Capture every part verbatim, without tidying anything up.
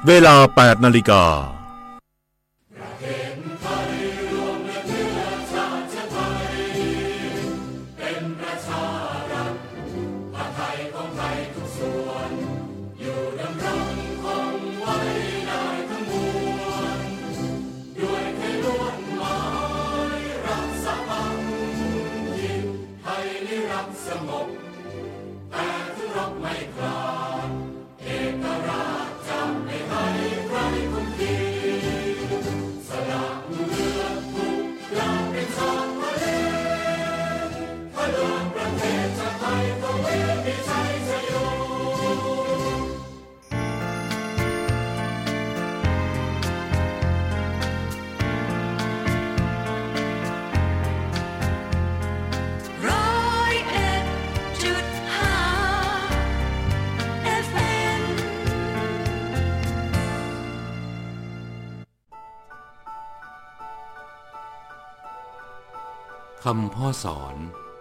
เวลา แปด นาฬิกาคำพ่อสอน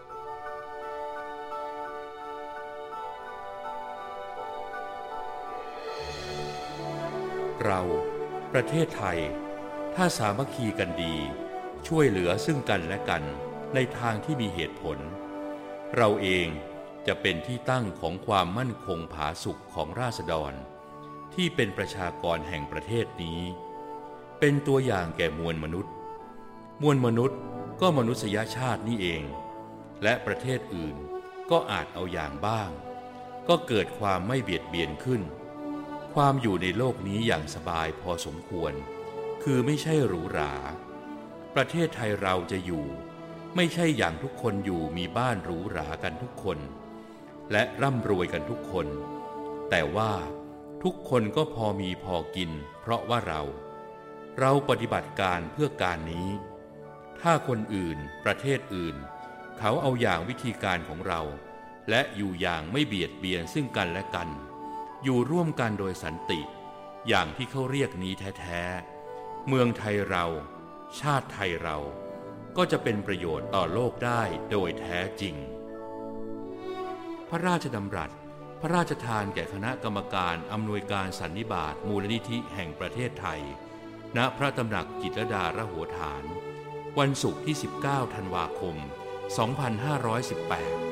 เราประเทศไทยถ้าสามัคคีกันดีช่วยเหลือซึ่งกันและกันในทางที่มีเหตุผลเราเองจะเป็นที่ตั้งของความมั่นคงผาสุกของราษฎรที่เป็นประชากรแห่งประเทศนี้เป็นตัวอย่างแก่มวลมนุษย์มวลมนุษย์ก็มนุษยชาตินี่เองและประเทศอื่นก็อาจเอาอย่างบ้างก็เกิดความไม่เบียดเบียนขึ้นความอยู่ในโลกนี้อย่างสบายพอสมควรคือไม่ใช่หรูหราประเทศไทยเราจะอยู่ไม่ใช่อย่างทุกคนอยู่มีบ้านหรูหรากันทุกคนและร่ำรวยกันทุกคนแต่ว่าทุกคนก็พอมีพอกินเพราะว่าเราเราปฏิบัติการเพื่อการนี้ถ้าคนอื่นประเทศอื่นเขาเอาอย่างวิธีการของเราและอยู่อย่างไม่เบียดเบียนซึ่งกันและกันอยู่ร่วมกันโดยสันติอย่างที่เขาเรียกนี้แท้ๆเมืองไทยเราชาติไทยเราก็จะเป็นประโยชน์ต่อโลกได้โดยแท้จริงพระราชดำรัสพระราชทานแก่คณะกรรมการอำนวยการสันนิบาตมูลนิธิแห่งประเทศไทยณพระตำหนักจิตรลดาระโหฐานวันศุกร์ที่สิบเก้าธันวาคมสองพันห้าร้อยสิบแปด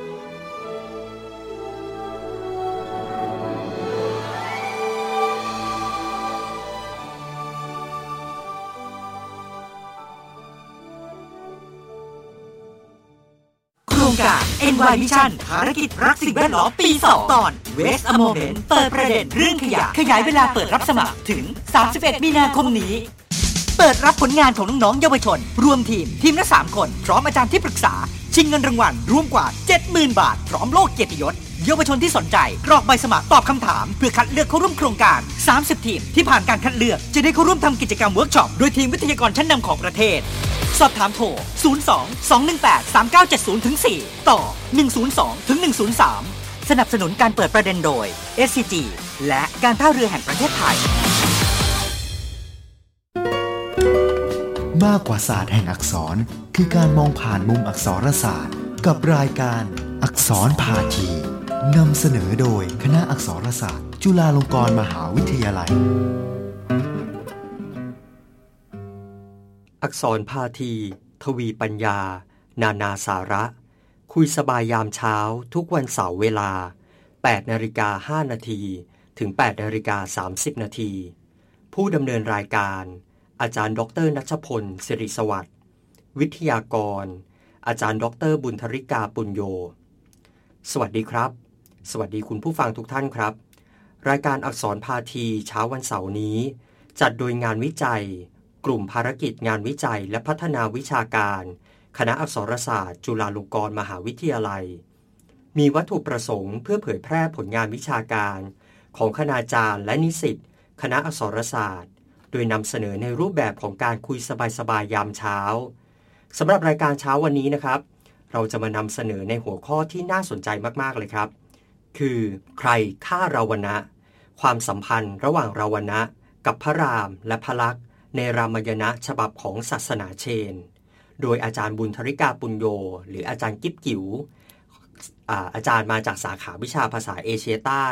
โครงการ เอ็น วาย Mission ภารกิจรักสิ่งแวดล้อมปีสองตอน Waste a Moment เปิดประเด็นเรื่องขยะขยายเวลาเปิดรับสมัครถึงสามสิบเอ็ดมีนาคมนี้เปิดรับผลงานของน้องๆเยาวชนรวมทีมทีมละสามคนพร้อมอาจารย์ที่ปรึกษาชิงเงินรางวัลรวมกว่า เจ็ดหมื่น บาทพร้อมโล่เกียรติยศเยาวชนที่สนใจกรอกใบสมัครตอบคำถามเพื่อคัดเลือกเข้าร่วมโครงการสามสิบทีมที่ผ่านการคัดเลือกจะได้เข้าร่วมทำกิจกรรมเวิร์กช็อปโดยทีมวิทยากรชั้นนำของประเทศสอบถามโทรศูนย์ สอง สอง หนึ่ง แปด สาม เก้า เจ็ด ศูนย์ สี่ ต่อหนึ่ง ศูนย์ สอง หนึ่ง ศูนย์ สามสนับสนุนการเปิดประเด็นโดย เอส ซี จี และการท่าเรือแห่งประเทศไทยมากกว่าศาสตร์แห่งอักษรคือการมองผ่านมุมอักษรศาสตร์กับรายการอักษรพาทีนำเสนอโดยคณะอักษรศาสตร์จุฬาลงกรณ์มหาวิทยาลัยอักษรพาทีทวีปัญญานานาสาระคุยสบายยามเช้าทุกวันเสาร์เวลา แปดนาฬิกาห้านาที ถึง แปดนาฬิกาสามสิบนาทีผู้ดำเนินรายการอาจารย์ดร.ณัชพลศิริสวัสดิ์วิทยากรอาจารย์ดร.บุญธริกาปุญโญสวัสดีครับสวัสดีคุณผู้ฟังทุกท่านครับรายการอักษรพาทีเช้าวันเสาร์นี้จัดโดยงานวิจัยกลุ่มภารกิจงานวิจัยและพัฒนาวิชาการคณะอักษรศาสตร์จุฬาลงกรณ์มหาวิทยาลัยมีวัตถุประสงค์เพื่อเผยแพร่ผลงานวิชาการของคณาจารย์และนิสิตคณะอักษรศาสตร์โดยนำเสนอในรูปแบบของการคุยสบายๆยามเช้าสำหรับรายการเช้าวันนี้นะครับเราจะมานำเสนอในหัวข้อที่น่าสนใจมากๆเลยครับคือใครฆ่าราวณะความสัมพันธ์ระหว่างราวณะกับพระรามและพระลักษมณ์ในรามายณะฉบับของศาสนาเชนโดยอาจารย์บุญธริกาปุญโญหรืออาจารย์กิ๊บกิ๋ว อา, อาจารย์มาจากสาขาวิชาภาษาเอเชียใต้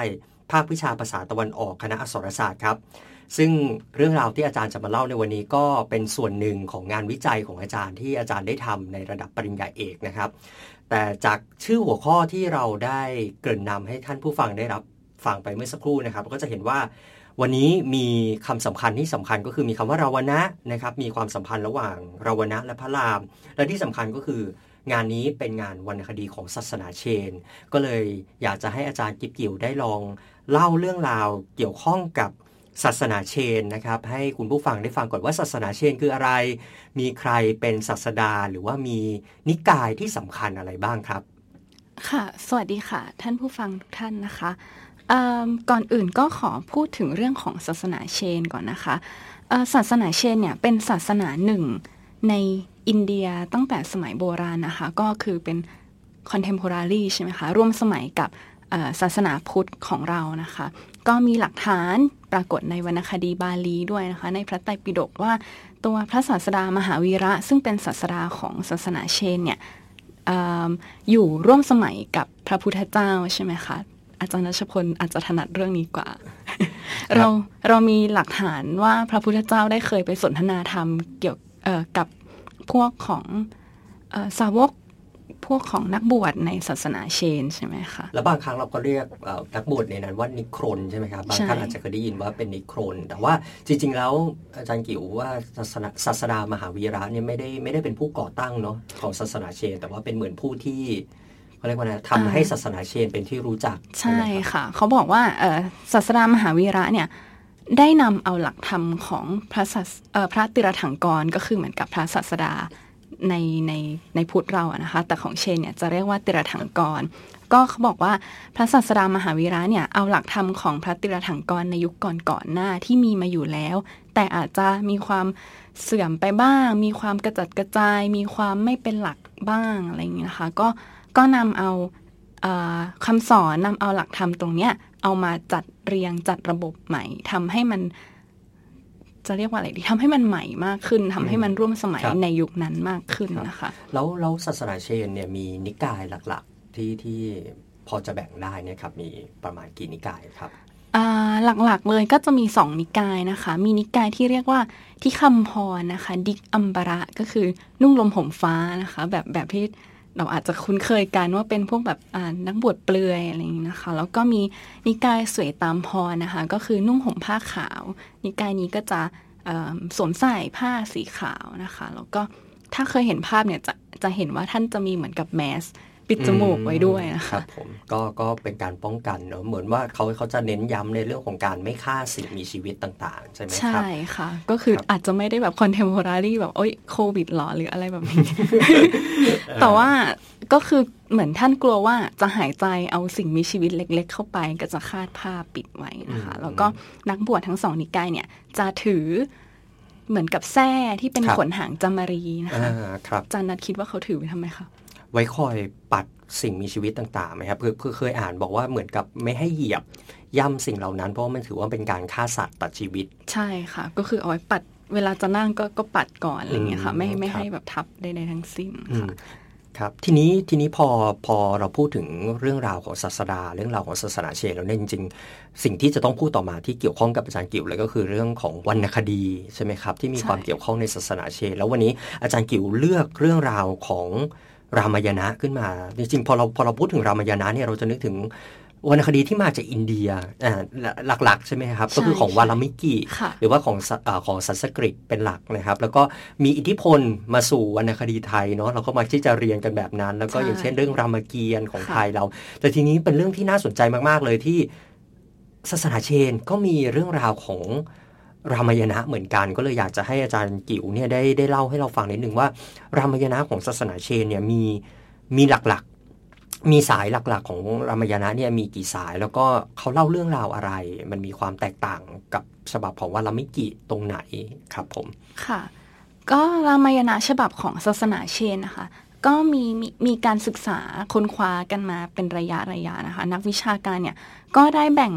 ภาควิชาภาษาตะวันออกคณะอักษรศาสตร์ครับซึ่งเรื่องราวที่อาจารย์จะมาเล่าในวันนี้ก็เป็นส่วนหนึ่งของงานวิจัยของอาจารย์ที่อาจารย์ได้ทำในระดับปริญญาเอกนะครับแต่จากชื่อหัวข้อที่เราได้เกริ่นนำให้ท่านผู้ฟังได้รับฟังไปเมื่อสักครู่นะครับก็จะเห็นว่าวันนี้มีคำสำคัญที่สำคัญก็คือมีคำว่าราวนะนะครับมีความสัมพันธ์ระหว่างราวนะและพระรามและที่สำคัญก็คืองานนี้เป็นงานวรรณคดีของศาสนาเชนก็เลยอยากจะให้อาจารย์กิ๊บกิ่วได้ลองเล่าเรื่องราวเกี่ยวข้องกับศาสนาเชนนะครับให้คุณผู้ฟังได้ฟังก่อนว่าศาสนาเชนคืออะไรมีใครเป็นศาสดาหรือว่ามีนิกายที่สำคัญอะไรบ้างครับค่ะสวัสดีค่ะท่านผู้ฟังทุกท่านนะคะก่อนอื่นก็ขอพูดถึงเรื่องของศาสนาเชนก่อนนะคะศาสนาเชนเนี่ยเป็นศาสนาหนึ่งในอินเดียตั้งแต่สมัยโบราณนะคะก็คือเป็น contemporary ใช่ไหมคะร่วมสมัยกับศาสนาพุทธของเรานะคะก็มีหลักฐานปรากฏในวรรณคดีบาลีด้วยนะคะในพระไตรปิฎกว่าตัวพระศาสดามหาวีระซึ่งเป็นศาสดาของศาสนาเชนเนี่ย อ, อยู่ร่วมสมัยกับพระพุทธเจ้าใช่ไหมคะอาจารย์ณัชพลอาจจะถนัดเรื่องนี้กว่า เราเรามีหลักฐานว่าพระพุทธเจ้าได้เคยไปสนทนาธรรมเกี่ยวกับพวกของสาวกพวกของนักบวชในศาสนาเชนใช่ไหมคะแล้วบางครั้งเราก็เรียกนักบวชในนั้นว่านิครนใช่ไหมครับบางท่านอาจจะเคยได้ยินว่าเป็นนิครนแต่ว่าจริงๆแล้วอาจารย์กิ่วว่าศาสนาศาสดามหาวีระเนี่ยไม่ได้ไม่ได้เป็นผู้ก่อตั้งเนาะของศาสนาเชนแต่ว่าเป็นเหมือนผู้ที่เขาเรียกว่าทำให้ศาสนาเชนเป็นที่รู้จักใช่ค่ะเขาบอกว่าศาสดามหาวีระเนี่ยได้นำเอาหลักธรรมของพระพระติรถังกรก็คือเหมือนกับพระศาสดาในในในพุทธเราอะนะคะแต่ของเชนเนี่ยจะเรียกว่าติรถังกรก็เขาบอกว่าพระศาสดามหาวีระเนี่ยเอาหลักธรรมของพระติรถังกรในยุคก่อนๆหน้าที่มีมาอยู่แล้วแต่อาจจะมีความเสื่อมไปบ้างมีความกระจัดกระจายมีความไม่เป็นหลักบ้างอะไรอย่างเงี้ยนะคะก็ก็นำเอาเอ่อคำสอนนำเอาหลักธรรมตรงเนี้ยเอามาจัดเรียงจัดระบบใหม่ทำให้มันจะเรียกว่าอะไรดีทำให้มันใหม่มากขึ้นทำให้มันร่วมสมัยในยุคนั้นมากขึ้นนะคะแล้วแล้วศาสนาเชนเนี่ยมีนิกายหลักๆที่ที่พอจะแบ่งได้เนี่ยครับมีประมาณกี่นิกายครับหลักๆเลยก็จะมีสองนิกายนะคะมีนิกายที่เรียกว่าที่คำพรนะคะดิกอัมบาระก็คือนุ่งลมห่มฟ้านะคะแบบแบบที่เราอาจจะคุ้นเคยกันว่าเป็นพวกแบบนักบวชเปลือยอะไรอย่างนี้นะคะแล้วก็มีนิกายสวยตามพรนะคะก็คือนุ่งห่มผ้าขาวนิกายนี้ก็จะสวมใส่ผ้าสีขาวนะคะแล้วก็ถ้าเคยเห็นภาพเนี่ยจะจะเห็นว่าท่านจะมีเหมือนกับแมสปิดจมูกไว้ด้วยนะคะครับผมก็ก็เป็นการป้องกันเนาะเหมือนว่าเขาเขาจะเน้นย้ำในเรื่องของการไม่ฆ่าสิ่งมีชีวิตต่างๆใช่ไหมครับใช่ค่ะก็คืออาจจะไม่ได้แบบคอนเทมโพรารีแบบโอ๊ยโควิดหรอหรืออะไรแบบนี้ แต่ว่าก็คือเหมือนท่านกลัวว่าจะหายใจเอาสิ่งมีชีวิตเล็กๆเข้าไปก็จะคาดผ้าปิดไว้นะคะแล้วก็นักบวชทั้งสองนิกายเนี่ยจะถือเหมือนกับแส้ที่เป็นขนหางจามรีนะคะอาจารย์นัทคิดว่าเขาถือไว้ทำไมคะไว้คอยปัดสิ่งมีชีวิตต่างๆไหมครับคือเคยอ่านบอกว่าเหมือนกับไม่ให้เหยียบย่ำสิ่งเหล่านั้นเพราะว่ามันถือว่าเป็นการฆ่าสัตว์ตัดชีวิตใช่ค่ะก็คือเอาไว้ปัดเวลาจะนั่งก็ก็ปัดก่อนอะไรอย่างเงี้ยค่ะไม่ไม่ให้แบบทับใดๆทั้งสิ้นค่ะครับทีนี้ทีนี้พอพอเราพูดถึงเรื่องราวของศาสดาเรื่องราวของศาสนาเชนแล้วเนี่ยจริงๆสิ่งที่จะต้องพูดต่อมาที่เกี่ยวข้องกับอาจารย์กิ่วเลยก็คือเรื่องของวรรณคดีใช่ไหมครับที่มีความเกี่ยวข้องในศาสนาเชนแล้ววันนี้อาจารย์กิ่วเลือกเรื่องราวของรามายณะขึ้นมาจริงๆพอเราพอเราพูดถึงรามายณะเนี่ยเราจะนึกถึงวรรณคดีที่มาจากอินเดียอ่าหลักๆใช่ไหมครับก็คือของวาลามิกิหรือว่าของอ่าของสันสกฤตเป็นหลักนะครับแล้วก็มีอิทธิพลมาสู่วรรณคดีไทยเนาะเราก็มาที่จะเรียนกันแบบนั้นแล้วก็อย่างเช่นเรื่องรามเกียรติ์ของไทยเราแต่ทีนี้เป็นเรื่องที่น่าสนใจมากๆเลยที่ศาสนาเชนก็มีเรื่องราวของรามายณะเหมือนกันก็เลยอยากจะให้อาจารย์กิ่วเนี่ยได้ได้เล่าให้เราฟังนิดนึงว่ารามายณะของศาสนาเชนเนี่ยมีมีหลักๆมีสายหลักๆของรามายณะเนี่ยมีกี่สายแล้วก็เขาเล่าเรื่องราวอะไรมันมีความแตกต่างกับฉบับของวาลามิกิตรงไหนครับผมค่ะก็รามายณะฉบับของศาสนาเชนนะคะก็มีมีมีการศึกษาค้นคว้ากันมาเป็นระยะระยะนะคะนักวิชาการเนี่ยก็ได้แบ่ง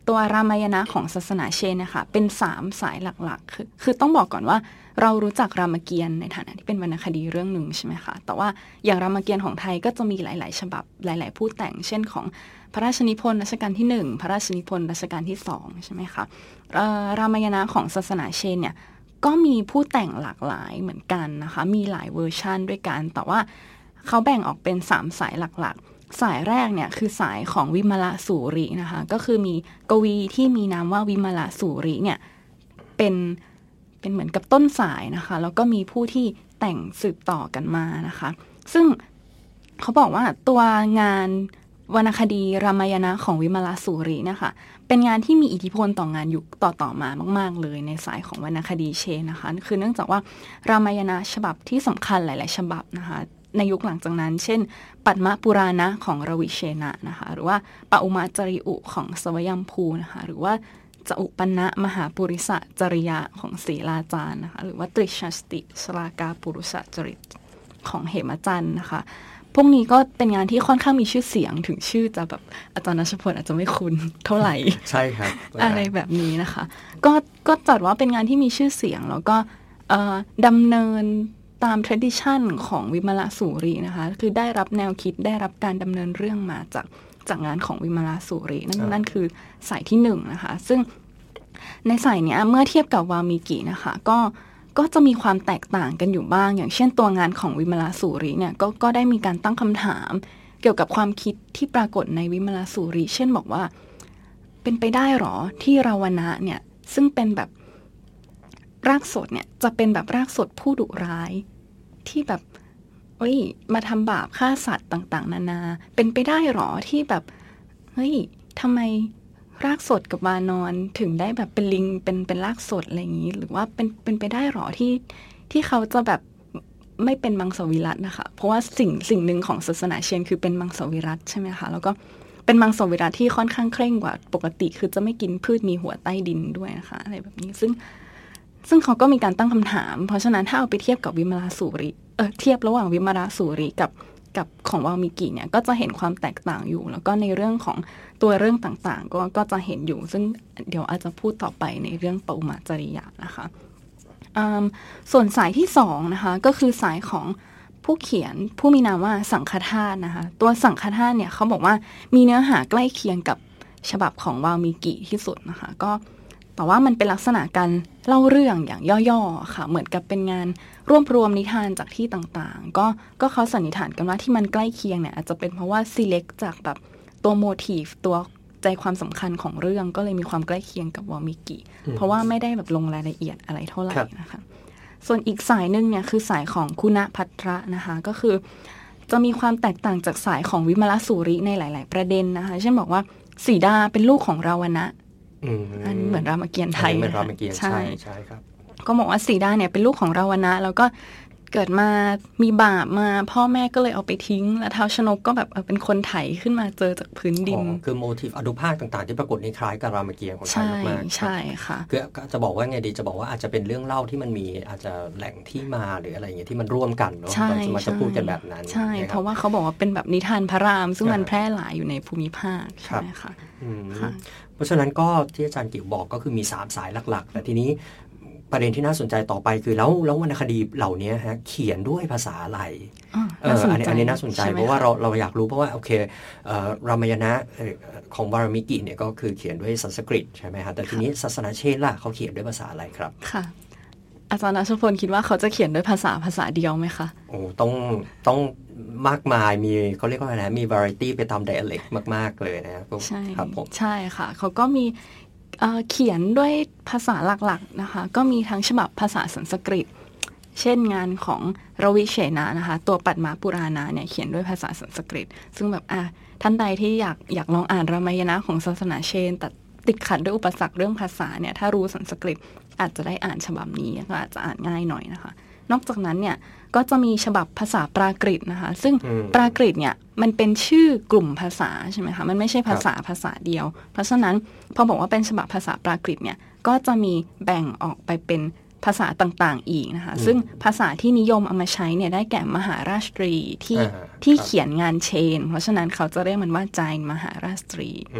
ตัวรามายณะของศาสนาเชนนะคะเป็นสามสายหลักๆคือคือต้องบอกก่อนว่าเรารู้จักรามเกียรติ์ในฐานะที่เป็นวรรณคดีเรื่องหนึ่งใช่ไหมคะแต่ว่าอย่างรามเกียรติ์ของไทยก็จะมีหลายๆฉบับหลายๆผู้แต่งเช่นของพระราชนิพนธ์รัชกาลที่หนึ่งพระราชนิพนธ์รัชกาลที่สองใช่ไหมคะรามายณะของศาสนาเชนเนี่ยก็มีผู้แต่งหลากหลายเหมือนกันนะคะมีหลายเวอร์ชันด้วยกันแต่ว่าเขาแบ่งออกเป็นสามสายหลักๆสายแรกเนี่ยคือสายของวิมลสูรินะคะก็คือมีกวีที่มีนามว่าวิมลสูริเนี่ยเป็นเป็นเหมือนกับต้นสายนะคะแล้วก็มีผู้ที่แต่งสืบต่อกันมานะคะซึ่งเขาบอกว่าตัวงานวรรณคดีรามายณะของวิมลสูรินะคะเป็นงานที่มีอิทธิพลต่องานยุคต่อๆมามากๆเลยในสายของวรรณคดีเชนนะคะคือเนื่องจากว่ารามายณะฉบับที่สำคัญหลายๆฉบับนะคะในยุคหลังจากนั้นเช่นปัตมปุราณะของรวิเชนะนะคะหรือว่าปอุมาจริอุของสวยัมพูนะคะหรือว่าจอุปนะมหาปุริสจริยะของศรีลาจารย์นะคะหรือว่าตริชัสติสรากาปุรุษจริตของเหมจันทร์นะคะพวกนี้ก็เป็นงานที่ค่อนข้างมีชื่อเสียงถึงชื่อจะแบบอาจารย์ณัชพลอาจจะไม่คุ้นเท่าไหร่ใช่ครับอะไรแบบนี้นะคะก็ก็จัดว่าเป็นงานที่มีชื่อเสียงแล้วก็ดำเนินตาม tradition ของวิมลสูรินะคะคือได้รับแนวคิดได้รับการดำเนินเรื่องมาจากจากงานของวิมลสูรินั่นนั่นคือสายที่หนึ่งนะคะซึ่งในสายนี้เมื่อเทียบกับวามิกินะคะก็ก็จะมีความแตกต่างกันอยู่บ้างอย่างเช่นตัวงานของวิมลสูริเนี่ยก็ก็ได้มีการตั้งคำถามเกี่ยวกับความคิดที่ปรากฏในวิมลสูริเช่นบอกว่าเป็นไปได้หรอที่ราวณะเนี่ยซึ่งเป็นแบบรากสดเนี่ยจะเป็นแบบรากสดผู้ดุร้ายที่แบบเฮ้ยมาทำบาปฆ่าสัตว์ต่างๆนานาเป็นไปได้หรอที่แบบเฮ้ยทำไมรากสดกับวานอนถึงได้แบบเป็นลิงเป็นเป็นรากสดอะไรอย่างนี้หรือว่าเป็นเป็นไปได้หรอที่ที่เขาจะแบบไม่เป็นมังสวิรัตินะคะเพราะว่าสิ่งสิ่งหนึ่งของศาสนาเชนคือเป็นมังสวิรัติใช่ไหมคะแล้วก็เป็นมังสวิรัติที่ค่อนข้างเคร่งกว่าปกติคือจะไม่กินพืชมีหัวใต้ดินด้วยนะคะอะไรแบบนี้ซึ่งซึ่งเขาก็มีการตั้งคำถามเพราะฉะนั้นถ้าเอาไปเทียบกับวิมลสูริเออเทียบระหว่างวิมลสูริกับกับของวามิกิเนี่ยก็จะเห็นความแตกต่างอยู่แล้วก็ในเรื่องของตัวเรื่องต่างๆก็ก็จะเห็นอยู่ซึ่งเดี๋ยวอาจจะพูดต่อไปในเรื่องปอุมาจริยะนะคะส่วนสายที่สองนะคะก็คือสายของผู้เขียนผู้มีนามว่าสังฆทาสนะคะตัวสังฆทาสเนี่ยเขาบอกว่ามีเนื้อหาใกล้เคียงกับฉบับของวามิกิที่สุดนะคะก็แต่ว่ามันเป็นลักษณะการเล่าเรื่องอย่างย่อๆค่ะเหมือนกับเป็นงานรวบรวมนิทานจากที่ต่างๆก็ก็เขาสันนิษฐานกันว่าที่มันใกล้เคียงเนี่ยอาจจะเป็นเพราะว่า select จากแบบตัวโมทีฟตัวใจความสำคัญของเรื่องก็เลยมีความใกล้เคียงกับวามิกิเพราะว่าไม่ได้แบบลงรายละเอียดอะไรเท่าไหร่นะคะส่วนอีกสายนึงเนี่ยคือสายของคุณภัทระนะคะก็คือจะมีความแตกต่างจากสายของวิมลสูริในหลายๆประเด็นนะคะเช่นบอกว่าสีดาเป็นลูกของราวณะอันเหมือนรามเกียรติ์ไทยเหมือนรามเกียรติ์ใช่ใช่ครับก็บอกว่าสีดาเนี่ยเป็นลูกของราวณะแล้วก็เกิดมามีบาปมาพ่อแม่ก็เลยเอาไปทิ้งแล้วท้าวชนกก็แบบเป็นคนไถขึ้นมาเจอจากพื้นดินคือโมทีฟอนุภาคต่างๆที่ปรากฏในคล้ายกับรามเกียรติ์ของไทยมากๆใช่ค่ะคือจะบอกว่าไงดีจะบอกว่าอาจจะเป็นเรื่องเล่าที่มันมีอาจจะแหล่งที่มาหรืออะไรอย่างเงี้ยที่มันร่วมกันเนาะเราจะมาจะพูดกันแบบนั้นใช่เพราะว่าเขาบอกว่าเป็นแบบนิทานพระรามซึ่งมันแพร่หลายอยู่ในภูมิภาคใช่ไหมคะเพราะฉะนั้นก็ที่อาจารย์กิ่วบอกก็คือมีสามสายหลักๆแต่ทีนี้ประเด็นที่น่าสนใจต่อไปคือแล้วแล้ววรรณคดีเหล่านี้ฮะเขียนด้วยภาษาอะไรเอออันนี้อันนี้น่าสนใจเพราะว่าเราเราอยากรู้เพราะว่าโอเครามายณะของวามิกิเนี่ยก็คือเขียนด้วยสันสกฤตใช่ไหมฮะแต่ทีนี้ศาสนาเชนล่ะเขาเขียนด้วยภาษาอะไรครับค่ะอาจารย์ณัชพลคิดว่าเขาจะเขียนด้วยภาษาภาษาเดียวไหมคะโอ้ต้องต้องมากมายมีเขาเรียกว่าอะไรนะมี variety ไปตาม dialect มากๆเลยนะครับใช่ครับผมใช่ค่ะเขาก็มีเขียนด้วยภาษาหลักๆนะคะก็มีทั้งฉบับภาษาสันสกฤตเช่นงานของรวิเชนะนะคะตัวปัตมปุราณะเนี่ยเขียนด้วยภาษาสันสกฤตซึ่งแบบอ่ะท่านใดที่อยากอยากลองอ่านรามายณะของศาสนาเชนแต่ติดขัดด้วยอุปสรรคเรื่องภาษาเนี่ยถ้ารู้สันสกฤตอาจจะได้อ่านฉบับนี้ก็อาจจะอ่านง่ายหน่อยนะคะนอกจากนั้นเนี่ยก็จะมีฉบับภาษาปรากฤตนะคะซึ่งปรากฤตเนี่ยมันเป็นชื่อกลุ่มภาษาใช่ไหมคะมันไม่ใช่ภาษาภาษาเดียวเพราะฉะนั้นพอบอกว่าเป็นฉบับภาษาปรากฤตเนี่ยก็จะมีแบ่งออกไปเป็นภาษาต่างๆอีกนะคะซึ่งภาษาที่นิยมเอามาใช้เนี่ยได้แก่มหาราชตรีที่ที่เขียนงานเชนเพราะฉะนั้นเขาจะเรียกมันว่าจายมหาราชตรี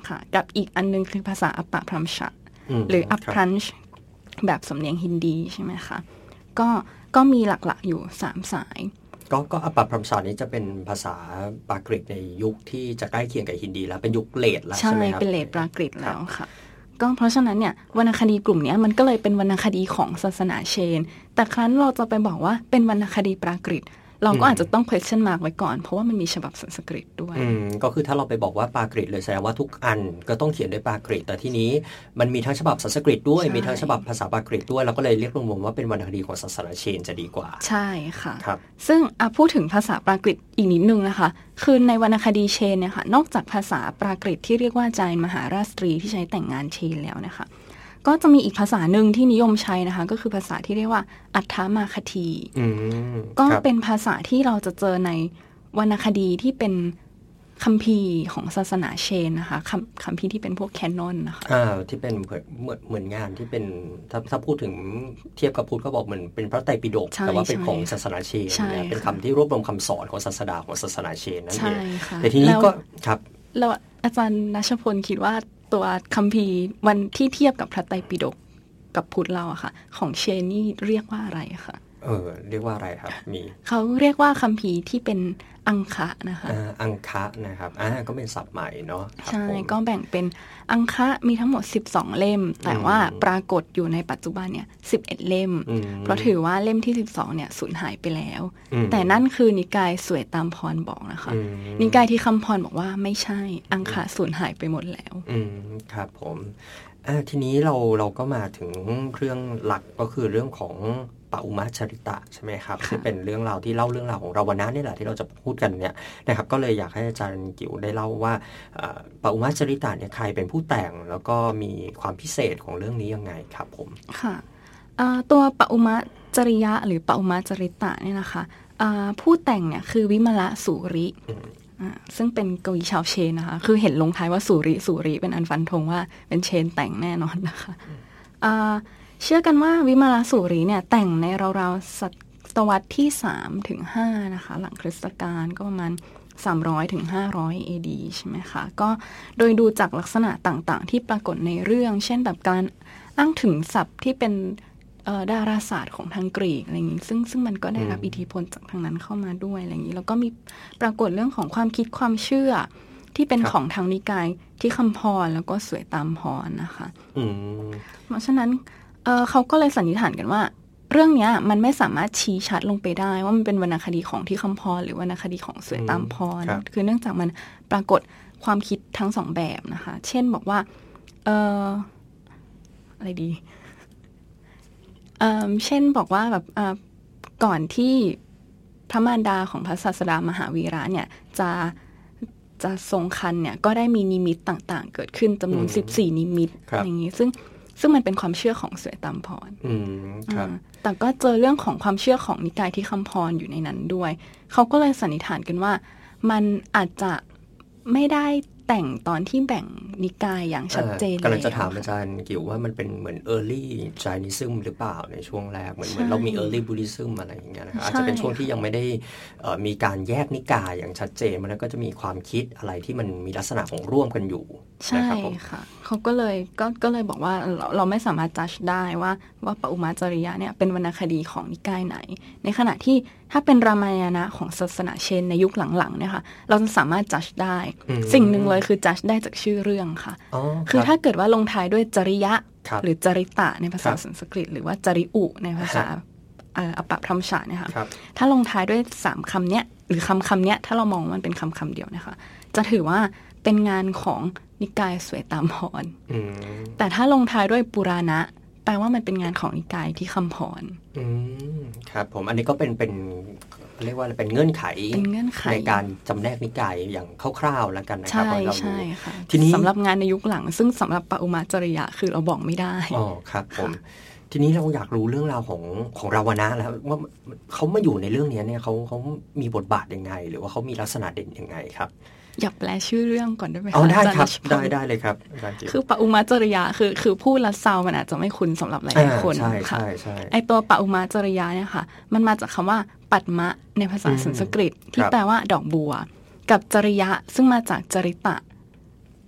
ค่ะกับอีกอันนึงคือภาษาอัปปะพรัมชะหรืออัปพรันช์แบบสำเนียงฮินดีใช่ไหมคะก็ก็มีหลักๆอยู่สามสายก็ก็อัปปะพรัมชะนี้จะเป็นภาษาปรากฤตในยุคที่จะใกล้เคียงกับฮินดีแล้วเป็นยุคเลทแล้วใช่ไหมครับใช่เป็นเลทปรากฤตแล้วค่ะก็เพราะฉะนั้นเนี่ยวรรณคดีกลุ่มนี้มันก็เลยเป็นวรรณคดีของศาสนาเชนแต่ครั้นเราจะไปบอกว่าเป็นวรรณคดีปรากฤตเราก็อาจจะต้อง question mark ไว้ก่อนเพราะว่ามันมีฉบับสันสกฤตด้วยอืมก็คือถ้าเราไปบอกว่าปรากฤตเลยแสดงว่าทุกอันก็ต้องเขียนด้วยปรากฤตแต่ที่นี้มันมีทั้งฉบับสันสกฤตด้วยมีทั้งฉบับภาษาปรากฤตด้วยเราก็เลยเรียกรวมๆว่าเป็นวรรณคดีของศาสนาเชนจะดีกว่าใช่ค่ะครับซึ่งพูดถึงภาษาปรากฤตอีกนิดนึงนะคะคือในวรรณคดีเชนเนี่ยค่ะนอกจากภาษาปรากฤตที่เรียกว่าจายมหาราชตรีที่ใช้แต่งงานเชนแล้วนะคะก็จะมีอีกภาษาหนึ่งที่นิยมใช้นะคะก็คือภาษาที่เรียกว่าอัฏฐมาคทีก็เป็นภาษาที่เราจะเจอในวรรณคดีที่เป็นคัมภีร์ของศาสนาเชนนะคะคำคัมภีร์ที่เป็นพวกแคนนอนนะคะอ่าที่เป็นเหมือนเหมือนงานที่เป็นถ้าถ้าพูดถึงเทียบกับพุทธก็บอกเหมือนเป็นพระไตรปิฎกแต่ว่าเป็นของศาสนาเชนเนี่ยเป็นคำที่รวบรวมคำสอนของศาสดาของศาสนาเชนนั่นเองแต่ทีนี้ก็ครับแล้วอาจารย์ณัชพลคิดว่าตัวคัมภีร์วันที่เทียบกับพระไตรปิฎกกับพุทธเราอะค่ะของเชนนี่เรียกว่าอะไรคะเออเรียกว่าอะไรครับมีเขาเรียกว่าคัมภีร์ที่เป็นอังคะนะคะอ่าอังคะนะครับอ่าก็เป็นศัพท์ใหม่เนาะใช่ก็แบ่งเป็นอังคะมีทั้งหมดสิบสองเล่มแต่ว่าปรากฏอยู่ในปัจจุบันเนี่ยสิบเอ็ดเล่มเพราะถือว่าเล่มที่สิบสองเนี่ยสูญหายไปแล้วแต่นั่นคือนิกายสวยตามพรบอกนะคะนิกายที่คำพรบอกว่าไม่ใช่อังคะสูญหายไปหมดแล้วอืมครับผมอ่าทีนี้เราเราก็มาถึงเรื่องหลักก็คือเรื่องของปอุมาจริตะใช่ไหมครับที่เป็นเรื่องราวที่เล่าเรื่องราวของราวณะนี่แหละที่เราจะพูดกันเนี่ยนะครับก็เลยอยากให้อาจารย์กิ๋วได้เล่าว่าปอุมาจริตะเนี่ยใครเป็นผู้แต่งแล้วก็มีความพิเศษของเรื่องนี้ยังไงครับผมค่ะตัวปอุมาจริยะหรือปอุมาจริตะเนี่ยนะคะผู้แต่งเนี่ยคือวิมละสุริซึ่งเป็นกวีชาวเชนนะคะคือเห็นลงท้ายว่าสุริสุริเป็นอันฟันธงว่าเป็นเชนแต่งแน่นอนนะคะเชื่อกันว่าวิมลสุริเนี่ยแต่งในราวๆศตวรรษที่สามถึงห้านะคะหลังคริสตกาลก็ประมาณสามร้อยถึงห้าร้อย เอ ดี ใช่ไหมคะก็โดยดูจากลักษณะต่างๆที่ปรากฏในเรื่องเช่นแบบการอ้างถึงศัพท์ที่เป็นดาราศาสตร์ของทางกรีกอะไรอย่างนี้ซึ่งซึ่งมันก็ได้รับอิทธิพลจากทางนั้นเข้ามาด้วยอะไรอย่างนี้แล้วก็มีปรากฏเรื่องของความคิดความเชื่อที่เป็นของทางนิกายที่คำพรแล้วก็สวยตามพรนะคะเพราะฉะนั้นเอ่อเขาก็เลยสันนิษฐานกันว่าเรื่องนี้มันไม่สามารถชี้ชัดลงไปได้ว่ามันเป็นวรรณคดีของที่คำพรหรือวรรณคดีของสวยตามพรคือเนื่องจากมันปรากฏความคิดทั้งสองแบบนะคะเช่นบอกว่าเอ่ออะไรดีเอ่อเช่นบอกว่าแบบอ่าก่อนที่พระมารดาของพระศาสดามหาวีระเนี่ยจะจะทรงครรภ์เนี่ยก็ได้มีนิมิตต่างๆเกิดขึ้นจำนวนสิบสี่นิมิตอย่างนี้ซึ่งซึ่งมันเป็นความเชื่อของสวยตามพรแต่ก็เจอเรื่องของความเชื่อของนิกายที่คำพรอยู่ในนั้นด้วยเขาก็เลยสันนิษฐานกันว่ามันอาจจะไม่ได้แต่งตอนที่แบ่งนิกายอย่างชัดเจนเลยกำลังจะถามอาจารย์กิ๋วว่ามันเป็นเหมือน early Jainism หรือเปล่าในช่วงแรกเหมือนเหมือนเรามี early Buddhism อะไรอย่างเงี้ยนะครับอาจจะเป็นช่วงที่ยังไม่ได้มีการแยกนิกายอย่างชัดเจนมันก็จะมีความคิดอะไรที่มันมีลักษณะของร่วมกันอยู่ใช่ค่ะเขาก็เลยก็ก็เลยบอกว่าเราเราไม่สามารถจัดได้ว่าว่าปอุมาจริยะเนี่ยเป็นวรรณคดีของนิกายไหนในขณะที่ถ้าเป็นรามายณะของศาสนาเชนในยุคหลังๆเนี่ยค่ะเราจะสามารถจัดได้สิ่งหนึ่งเลยคือจัดได้จากชื่อเรื่องค่ะคือถ้าเกิดว่าลงท้ายด้วยจริยะหรือจริตะในภาษาสันสกฤตหรือว่าจริอุในภาษาอัปปะพรัมชะเนี่ยค่ะถ้าลงท้ายด้วยสามคำเนี้ยหรือคำคำเนี้ยถ้าเรามองมันเป็นคำคำเดียวนะคะจะถือว่าเป็นงานของนิกายสวยตามพรแต่ถ้าลงท้ายด้วยปุราณะแปลว่ามันเป็นงานของนิกายที่คำพรครับผมอันนี้ก็เป็นเป็นเรียกว่าเป็นเงื่อนไขในการจำแนกนิกายอย่างคร่าวๆแล้วกันนะครับใช่ใช่ค่ะทีนี้สำหรับงานในยุคหลังซึ่งสำหรับปอุมาจริยะคือเราบอกไม่ได้อ๋อครับผมทีนี้เราอยากรู้เรื่องราวของของราวณะแล้วว่าเขามาอยู่ในเรื่องนี้เนี่ยเขาเขามีบทบาทยังไงหรือว่าเขามีลักษณะเด่นยังไงครับอยากแปลชื่อเรื่องก่อนได้ไหมคะอ๋อได้ครับได้ได้เลยครับคือปอุมาจริยะคือคือพูดละเซามันอาจจะไม่คุ้นสำหรับหลายคนค่ะไอตัวปอุมาจริยะเนี่ยค่ะมันมาจากคำว่าปัตมะในภาษาสันสกฤตที่แปลว่าดอกบัวกับจริยะซึ่งมาจากจริตะ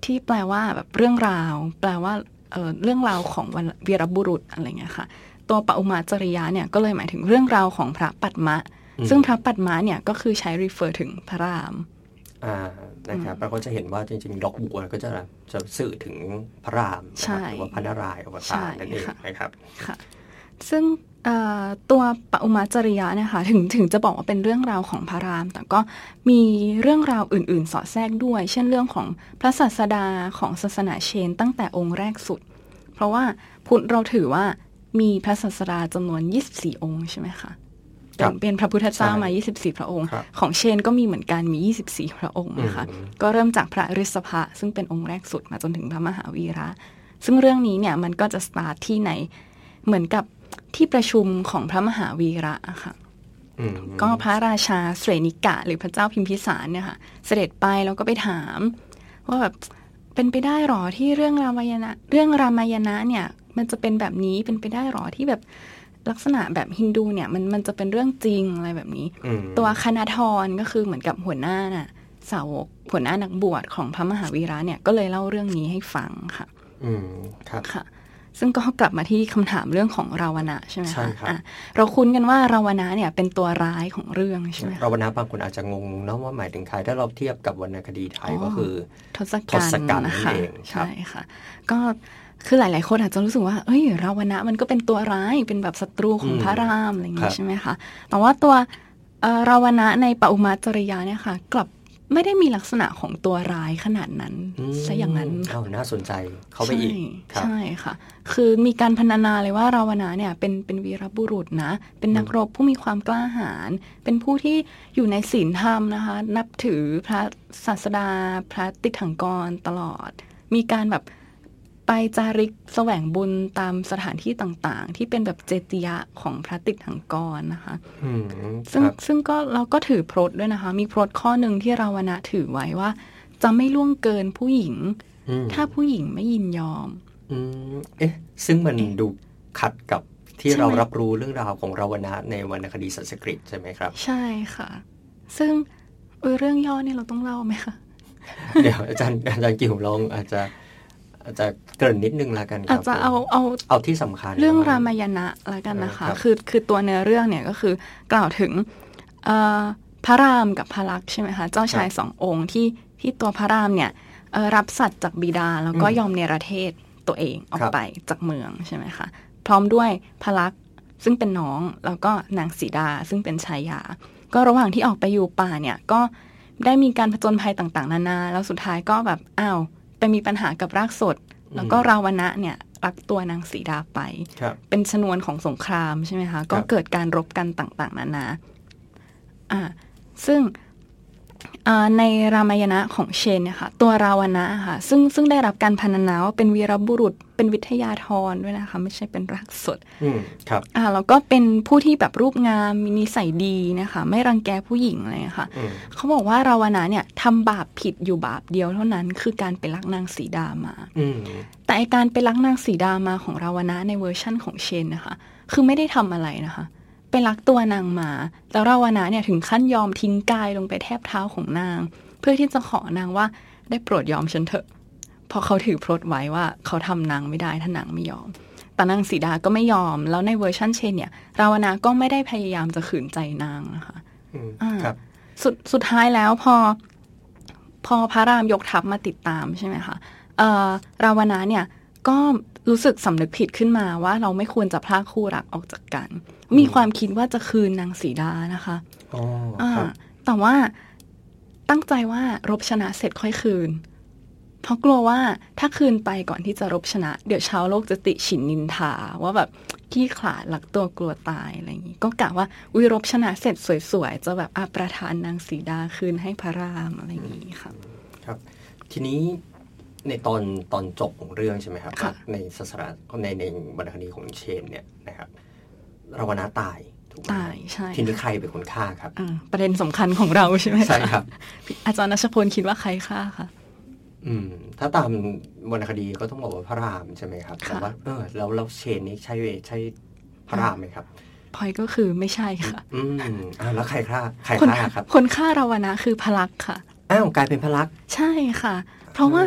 ที่แปลว่าแบบเรื่องราวแปลว่าเอ่อเรื่องราวของวีรบุรุษอะไรเงี้ยค่ะตัวปอุมาจริยะเนี่ยก็เลยหมายถึงเรื่องราวของพระปัตมะซึ่งพระปัตมะเนี่ยก็คือใช้ refer ถึงพระรามอ่านะครับเราก็จะเห็นว่าจริงๆดอกบัวก็จะจะสื่อถึงพระรามหรือว่าพระนารายณ์อวตารนั่นเองนะครับค่ะซึ่งตัวปอุมาจริยะนะคะถึงถึงจะบอกว่าเป็นเรื่องราวของพระรามแต่ก็มีเรื่องราวอื่นๆสอดแทรกด้วยเช่นเรื่องของพระศาสดาของศาสนาเชนตั้งแต่องค์แรกสุดเพราะว่าพุทธเราถือว่ามีพระศาสดาจำนวนยี่สิบสี่องค์ใช่ไหมคะเป็นเป็นพระพุทธเจ้ามายี่สิบสี่พระองค์ของเชนก็มีเหมือนกันมียี่สิบสี่พระองค์นะคะก็เริ่มจากพระฤษภะซึ่งเป็นองค์แรกสุดมาจนถึงพระมหาวีระซึ่งเรื่องนี้เนี่ยมันก็จะสตาร์ทที่ในเหมือนกับที่ประชุมของพระมหาวีระค่ะก็พระราชาเสรนิกะหรือพระเจ้าพิมพิสารเนี่ยค่ะเสด็จไปแล้วก็ไปถามว่าแบบเป็นไปได้หรอที่เรื่องรามายณะเรื่องรามายณะเนี่ยมันจะเป็นแบบนี้เป็นไปได้หรอที่แบบลักษณะแบบฮินดูเนี่ยมันมันจะเป็นเรื่องจริงอะไรแบบนี้ตัวคณธรก็คือเหมือนกับหัวหน้าน่ะสาวกหัวหน้านักบวชของพระมหาวีระเนี่ยก็เลยเล่าเรื่องนี้ให้ฟังค่ะอืมครับค่ะซึ่งก็กลับมาที่คำถามเรื่องของราวณะใช่ไหมคะะเราคุ้นกันว่าราวณะเนี่ยเป็นตัวร้ายของเรื่องใช่ไหมราวณะบางคนอาจจะงงเนาะว่าหมายถึงใครถ้าเราเทียบกับวรรณคดีไทยก็คือทศกัณฐ์นั่นเองใช่ค่ะก็คือหลายๆคนอาจจะรู้สึกว่าเอ้ยราวณะมันก็เป็นตัวร้ายเป็นแบบศัตรูของพระรามอะไรอย่างนี้ใช่ไหมคะแต่ว่าตัวราวณะในปอุมาจริยะเนี่ยค่ะกลับไม่ได้มีลักษณะของตัวร้ายขนาดนั้นซะอย่างนั้นอ้าวน่าสนใจเข้าไปอีกใช่ค่ะคือมีการพรรณนาเลยว่าราวณะเนี่ยเป็นเป็นวีรบุรุษนะเป็นนักรบผู้มีความกล้าหาญเป็นผู้ที่อยู่ในศีลธรรมนะคะนับถือพระศาสดาพระติถังกรตลอดมีการแบบไปจาริกแสวงบุญตามสถานที่ต่างๆที่เป็นแบบเจติยะของพระติถังกรนะคะซึ่งซึ่งก็เราก็ถือพรตด้วยนะคะมีพรตข้อหนึ่งที่ราวณะถือไว้ว่าจะไม่ล่วงเกินผู้หญิงถ้าผู้หญิงไม่ยินยอมอืมเอ๊ะซึ่งมันดูขัดกับที่เรารับรู้เรื่องราวของราวณะในวรรณคดีสันสกฤตใช่ไหมครับใช่ค่ะซึ่งเรื่องย่อนี่เราต้องเล่าไหมคะเดี๋ยวอาจารย์อาจารย์กิ่วลองอาจจะอาจจะเกริ่นนิดนึงละกันครับอาจจะเอาเอาเอาที่สำคัญเรื่องรามายณะละกันนะคะคือคือตัวเนื้อเรื่องเนี่ยก็คือกล่าวถึงพระรามกับพระลักษณ์ใช่ไหมคะเจ้าชายสององค์ที่ที่ตัวพระรามเนี่ยรับสัตว์จากบิดาแล้วก็ยอมเนรเทศตัวเองออกไปจากเมืองใช่ไหมคะพร้อมด้วยพระลักษณ์ซึ่งเป็นน้องแล้วก็นางสีดาซึ่งเป็นชายาก็ระหว่างที่ออกไปอยู่ป่าเนี่ยก็ได้มีการผจญภัยต่างๆนานาแล้วสุดท้ายก็แบบอ้าวไปมีปัญหากับรากสดแล้วก็ราวณะเนี่ยรักตัวนางสีดาไปเป็นชนวนของสงครามใช่ไหมคะก็เกิดการรบกันต่างๆนานาอ่าซึ่งในรามายณะของเชนเนี่ยค่ะตัวราวณะค่ะซึ่งซึ่งได้รับการพรรณนาว่าเป็นวีรบุรุษเป็นวิทยาธรด้วยนะคะไม่ใช่เป็นรากสดครับอ่าแล้วก็เป็นผู้ที่แบบรูปงามมีนิสัยดีนะคะไม่รังแกผู้หญิงอะไรค่ะเขาบอกว่าราวณะเนี่ยทำบาปผิดอยู่บาปเดียวเท่านั้นคือการไปลักนางสีดามาแต่การไปลักนางสีดามาของราวณะในเวอร์ชั่นของเชนนะคะคือไม่ได้ทำอะไรนะคะไปลักตัวนางมาแล้วราวณะเนี่ยถึงขั้นยอมทิ้งกายลงไปแทบเท้าของนางเพื่อที่จะขอนางว่าได้โปรดยอมฉันเถอะเพราะเขาถือพรตไว้ว่าเขาทำนางไม่ได้ถ้านางไม่ยอมแต่นางสีดาก็ไม่ยอมแล้วในเวอร์ชันเชนเนี่ยราวณะก็ไม่ได้พยายามจะขืนใจนางนะคะครับสุดสุดท้ายแล้วพอพอพระรามยกทัพมาติดตามใช่ไหมคะเอ่อราวณะเนี่ยก็รู้สึกสำนึกผิดขึ้นมาว่าเราไม่ควรจะพรากคู่รักออกจากกันมีความคิดว่าจะคืนนางสีดานะคะอ๋อครับแต่ว่าตั้งใจว่ารบชนะเสร็จค่อยคืนเพราะกลัวว่าถ้าคืนไปก่อนที่จะรบชนะเดี๋ยวชาวโลกจะติฉินนินทาว่าแบบขี้ขลาดหลักตัวกลัวตายอะไรอย่างนี้ก็กะว่าวิรบชนะเสร็จสวยๆจะแบบอาประทานนางสีดาคืนให้พระรามอะไรอย่างนี้ค่ะครับทีนี้ในตอนตอนจบของเรื่องใช่ไหมครับในศาสนาในในวรรณคดีของเชนเนี่ยนะครับราวณะตายตายใช่ทีนี้ใครเป็นคนฆ่าครับประเด็นสำคัญของเราใช่ไหมใช่ครับอาจารย์ณัชพลคิดว่าใครฆ่าคะอืมถ้าตามวรรณคดีก็ต้องบอกว่าพระรามใช่ไหมครับแต่ว่าเออแล้วแล้วเชนนี้ใช่ใช่พระรามไหมครับพอยก็คือไม่ใช่ค่ะอืมอ่าแล้วใครฆ่าใครฆ่าครับคนฆ่าราวณะคือพระลักษณ์ค่ะอ้าวกลายเป็นพระลักษณ์ใช่ค่ะเพราะว่า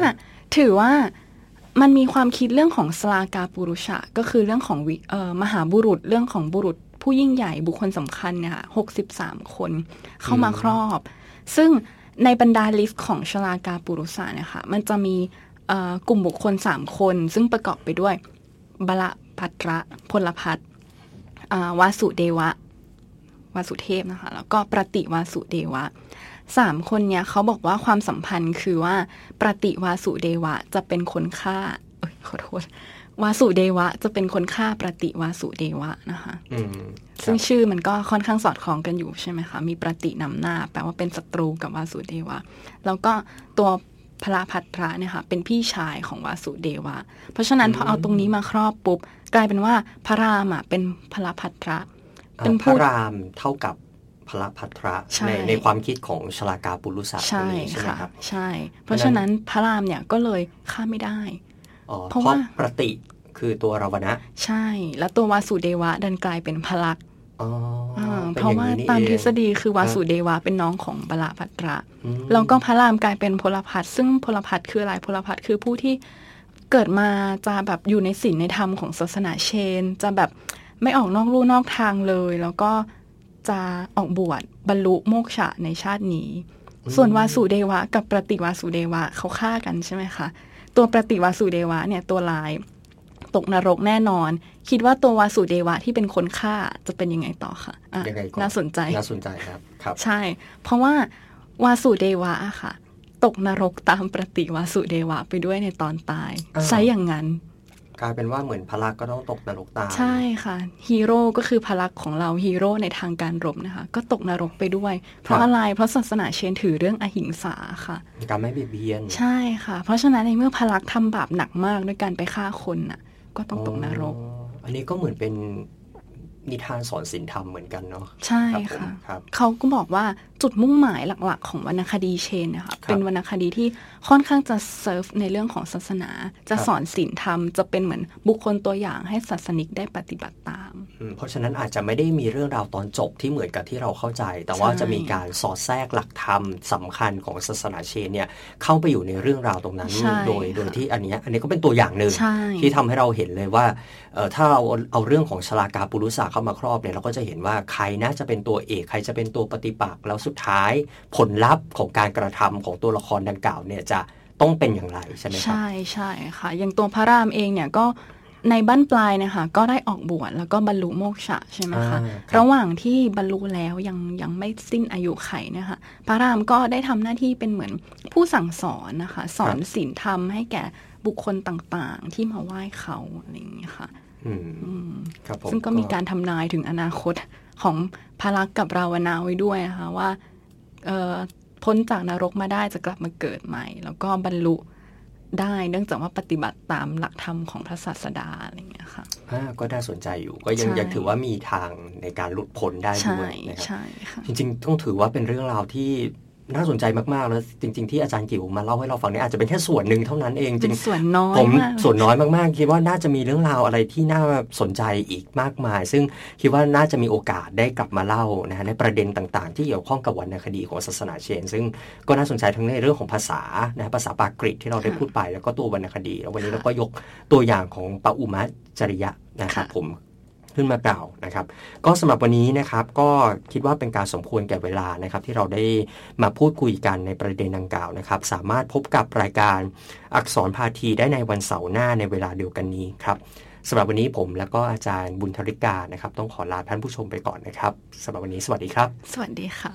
ถือว่ามันมีความคิดเรื่องของสลากาปุรุชะก็คือเรื่องของเอ่อมหาบุรุษเรื่องของบุรุษผู้ยิ่งใหญ่บุคคลสำคัญเนี่ยค่ะหกสิบสามคนเข้ามาครอบซึ่งในบรรดาลิสต์ของชลากาปุรุษะเนี่ยค่ะมันจะมีกลุ่มบุคคลสามคนซึ่งประกอบไปด้วยบละภัตระพลพัทวาสุเดวะวาสุเทพนะคะแล้วก็ประติวาสุเดวะสามคนเนี่ยเขาบอกว่าความสัมพันธ์คือว่าประติวาสุเดวะจะเป็นคนฆ่าเอ้ยขอโทษวาสุเดวะจะเป็นคนฆ่าประติวาสุเดวะนะคะซึ่งชื่อมันก็ค่อนข้างสอดคล้องกันอยู่ใช่ไหมคะมีประตินำหน้าแปลว่าเป็นศัตรูกับวาสุเดวะแล้วก็ตัวพระภัตระเนี่ยค่ะเป็นพี่ชายของวาสุเดวะเพราะฉะนั้นพอเอาตรงนี้มาครอบปุ๊บกลายเป็นว่าพระรามอ่ะเป็นพระภัตระเป็นพระรามเท่ากับพระภัตระในในความคิดของชลากาปุรุษะใช่ใช่ไหมครับใช่เพราะฉะนั้นพระรามเนี่ยก็เลยฆ่าไม่ได้เพราะว่าประติคือตัวราวนะใช่แล้วตัววาสุเดวะดันกลายเป็นพลักษ์เพราะว่าตามทฤษฎีคือวาสุเดวะเป็นน้องของบละภัตระแล้วก็พระรามกลายเป็นพลพัทซึ่งพลพัทคืออะไรพลพัทคือผู้ที่เกิดมาจะแบบอยู่ในศีลในธรรมของศาสนาเชนจะแบบไม่ออกนอกลู่นอกทางเลยแล้วก็จะออกบวชบรรลุโมกขะในชาตินี้ส่วนวาสุเดวะกับประติวาสุเดวะเขาฆ่ากันใช่ไหมคะตัวประติวาสุเดวะเนี่ยตัวร้ายตกนรกแน่นอนคิดว่าตัววาสุเดวะที่เป็นคนฆ่าจะเป็นยังไงต่อคะอ่ะน่าสนใจน่าสนใจครับครับใช่เพราะว่าวาสุเดวะอะค่ะตกนรกตามประติวาสุเดวะไปด้วยในตอนตายใช่อย่างนั้นกลายเป็นว่าเหมือนพลักก็ต้องตกนรกตามใช่ค่ะฮีโร่ก็คือพลักของเราฮีโร่ในทางการรบนะคะก็ตกนรกไปด้วยเพราะอะไรเพราะศาสนาเชนถือเรื่องอหิงสาค่ะการไม่เบียดเบียนใช่ค่ะเพราะฉะนั้นในเมื่อพลักทำบาปหนักมากด้วยการไปฆ่าคนน่ะก็ต้องตกนรกอันนี้ก็เหมือนเป็นนิทานสอนศีลธรรมเหมือนกันเนาะใช่ค่ะเขาก็บอกว่าจุดมุ่งหมายหลักๆของวรรณคดีเชนนะคะเป็นวรรณคดีที่ค่อนข้างจะเซิร์ฟในเรื่องของศาสนาจะสอนศีลธรรมจะเป็นเหมือนบุคคลตัวอย่างให้ศาสนิกได้ปฏิบัติตามเพราะฉะนั้นอาจจะไม่ได้มีเรื่องราวตอนจบที่เหมือนกับที่เราเข้าใจแต่ว่าจะมีการสอดแทรกหลักธรรมสำคัญของศาสนาเชนเนี่ยเข้าไปอยู่ในเรื่องราวตรงนั้นโดยโดยที่อันนี้อันนี้ก็เป็นตัวอย่างหนึ่งที่ทำให้เราเห็นเลยว่าถ้าเราเอาเรื่องของชลากาปุรุษะเข้ามาครอบเนี่ยเราก็จะเห็นว่าใครน่าจะเป็นตัวเอกใครจะเป็นตัวปฏิปักษ์แล้วสุดท้ายผลลัพธ์ของการกระทำของตัวละครดังกล่าวเนี่ยจะต้องเป็นอย่างไรใช่ไหมครับใช่ใช่ค่ะอย่างตัวพระรามเองเนี่ยก็ในบั้นปลายนะคะก็ได้ออกบวชแล้วก็บรรลุโมกขะใช่ไหมคะระหว่างที่บรรลุแล้วยังยังไม่สิ้นอายุไขนะคะพระรามก็ได้ทำหน้าที่เป็นเหมือนผู้สั่งสอนนะคะสอนศีลธรรมให้แก่บุคคลต่างๆที่มาไหว้เขาอะไรอย่างนี้ค่ะซึ่งก็มีการทำนายถึงอนาคตของพระลักษณ์กับราวณะไว้ด้วยนะคะว่าพ้นจากนรกมาได้จะกลับมาเกิดใหม่แล้วก็บรรลุได้เนื่องจากว่าปฏิบัติตามหลักธรรมของพระศาสดาอะไรอย่างเงี้ยค่ะก็น่าสนใจอยู่ก็ยังยังถือว่ามีทางในการหลุดพ้นได้ด้วยนะครับจริงๆต้องถือว่าเป็นเรื่องราวที่น่าสนใจมากๆแล้วจริงๆที่อาจารย์กิ๋วมาเล่าให้เราฟังเนี่ยอาจจะเป็นแค่ส่วนหนึ่งเท่านั้นเองจริงส่วนน้อยผมส่วนน้อยมากๆคิดว่าน่าจะมีเรื่องราวอะไรที่น่าสนใจอีกมากมายซึ่งคิดว่าน่าจะมีโอกาสได้กลับมาเล่านะฮะในประเด็นต่างๆที่เกี่ยวข้องกับวรรณคดีของศาสนาเชนซึ่งก็น่าสนใจทั้งในเรื่องของภาษานะภาษาปากฤษที่เราได้พูดไปแล้วก็ตัววรรณคดีแล้ววันนี้เราก็ยกตัวอย่างของปอุมะจริยะนะครับผมขึ้นมากล่าวนะครับก็สำหรับวันนี้นะครับก็คิดว่าเป็นการสมควรแก่เวลานะครับที่เราได้มาพูดคุยกันในประเด็นดังกล่าวนะครับสามารถพบกับรายการอักษรพาทีได้ในวันเสาร์หน้าในเวลาเดียวกันนี้ครับสำหรับวันนี้ผมและก็อาจารย์บุญธริกานะครับต้องขอลาท่านผู้ชมไปก่อนนะครับสำหรับวันนี้สวัสดีครับสวัสดีค่ะ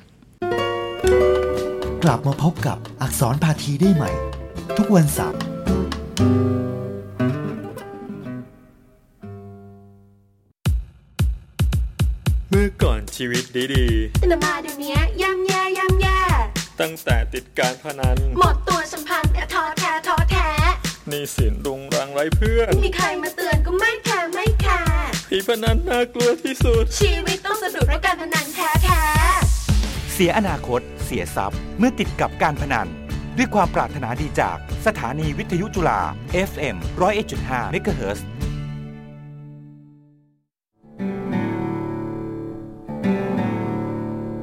กลับมาพบกับอักษรพาทีได้ใหม่ทุกวันเสาร์เมื่อก่อนชีวิตดีๆแต่มาเดี๋ยวนี้ย่ำแย่ย่ำแย่ตั้งแต่ติดการพนันหมดตัวสัมพันธ์ท้อแท้ท้อแท้หนี้สินรุงรังไร้เพื่อนมีใครมาเตือนก็ไม่แคร์ไม่แคร์ผีพนันน่ากลัวที่สุดชีวิตต้องสะดุดเพราะการพนันแท้แท้เสียอนาคตเสียทรัพย์เมื่อติดกับการพนันด้วยความปรารถนาดีจากสถานีวิทยุจุฬา เอฟ เอ็ม หนึ่งศูนย์เอ็ดจุดห้า เมกะเฮิรตซ์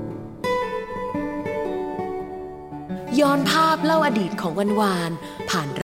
ย้อนภาพเล่าอดีตของวันวานผ่าน